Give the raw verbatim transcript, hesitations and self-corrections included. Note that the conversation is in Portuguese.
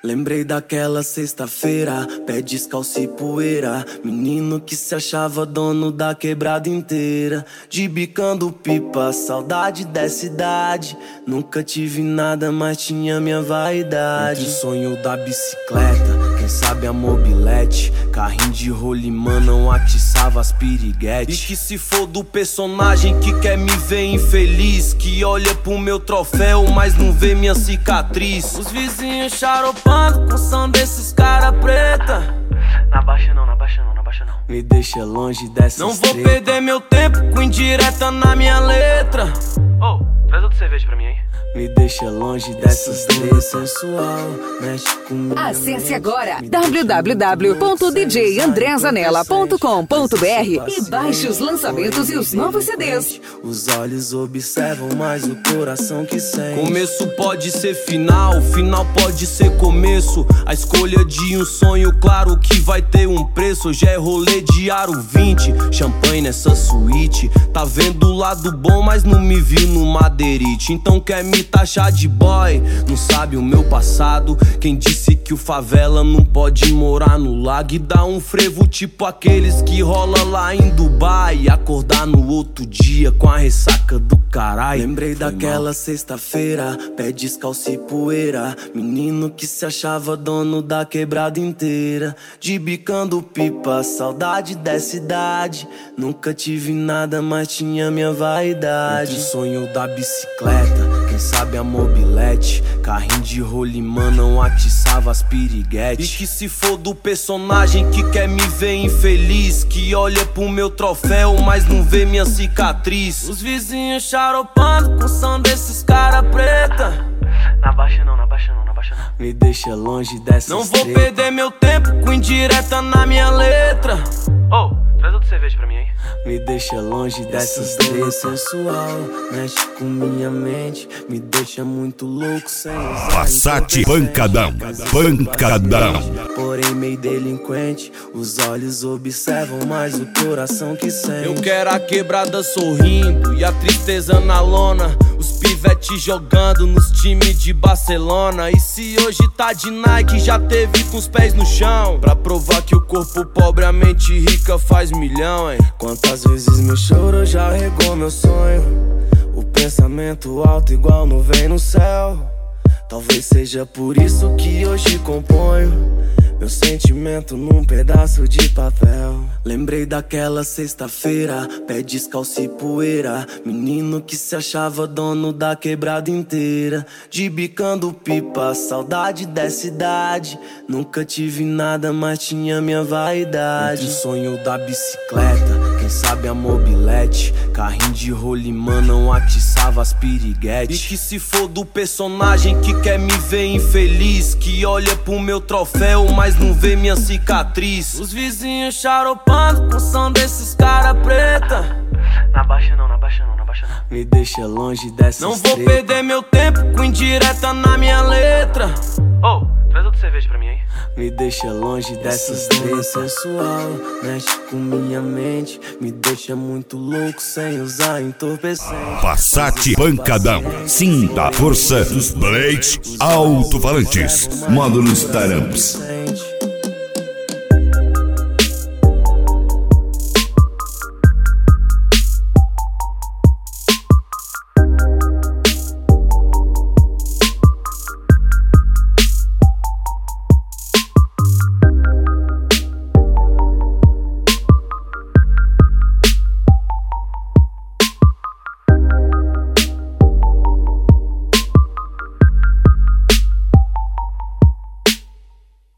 Lembrei daquela sexta-feira, pé descalço e poeira. Menino que se achava dono da quebrada inteira. De bicando pipa, saudade dessa idade. Nunca tive nada, mas tinha minha vaidade. Entre o sonho da bicicleta, quem sabe a mobilete. Carrinho de rolimã não atiçava as piriguetes. E que se for do personagem que quer me ver infeliz, que olha pro meu troféu, mas não vê minha cicatriz. Os vizinhos charopando com som desses cara preta. Na baixa não, na baixa não, na baixa não. Me deixa longe dessas Não vou treta. perder meu tempo com indireta na minha letra. Ô, oh, traz outra cerveja pra mim aí. Me deixa longe dessas três sensual, mexe comigo. Acesse agora w w w ponto d j andré zanella ponto com ponto b r e baixe os lançamentos e os novos C Ds. Os olhos observam, mas o coração que sente. Começo pode ser final, final pode ser começo. A escolha de um sonho, claro que vai ter um preço. Hoje é rolê de aro vinte, champanhe nessa suíte. Tá vendo o lado bom, mas não me viu no madeirite. Então quer me taxar de boy, não sabe o meu passado. Quem disse que o favela não pode morar no lago e dar um frevo tipo aqueles que rola lá em Dubai e acordar no outro dia com a ressaca do caralho. Lembrei daquela sexta-feira, pé descalço e poeira. Menino que se achava dono da quebrada inteira. De bicando pipa, saudade dessa idade. Nunca tive nada, mas tinha minha vaidade. Entre o sonho da bicicleta, quem sabe a mobilete. Carrinho de rolimã não atiçava as piriguetes. E que se for do personagem que quer me ver infeliz, que olha pro meu troféu, mas não vê minha cicatriz. Os vizinhos charopando com som desses cara preta. Na baixa não, na baixa não, na baixa não. Me deixa longe dessas Não vou treta. perder meu tempo com indireta na minha letra. Ô, oh, traz outra cerveja pra mim aí. Me deixa longe dessas três sensual, mexe com minha mente, me deixa muito louco sem usar Passat pancadão, pancadão. Porém meio delinquente, os olhos observam, mas o coração que sente. Eu quero a quebrada sorrindo e a tristeza na lona. Os pivetes jogando nos times de Barcelona. E se hoje tá de Nike, já teve com os pés no chão, pra provar que o corpo pobre, a mente rica faz milhão, hein. Quantas vezes meu choro já regou meu sonho. O pensamento alto igual nuvem no céu. Talvez seja por isso que hoje componho meu sentimento num pedaço de papel. Lembrei daquela sexta-feira, pé descalço e poeira. Menino que se achava dono da quebrada inteira. De bicando pipa, saudade dessa idade. Nunca tive nada, mas tinha minha vaidade. Entre o sonho da bicicleta, quem sabe a mobilete. Carrinho de rolimã não atiçava as piriguetes. E que se for do personagem que quer me ver infeliz, que olha pro meu troféu, mas não vê minha cicatriz. Os vizinhos charopando com som desses cara preta. Na baixa não, na baixa não, na baixa não. Me deixa longe dessas Não vou treta. perder meu tempo com indireta na minha letra. Ô, oh, traz outra cerveja pra mim aí. Me deixa longe dessas três sensual, mexe com minha mente, me deixa muito louco sem usar entorpecente. Passat pancadão, sinta a força dos blades alto-falantes, módulos taramps.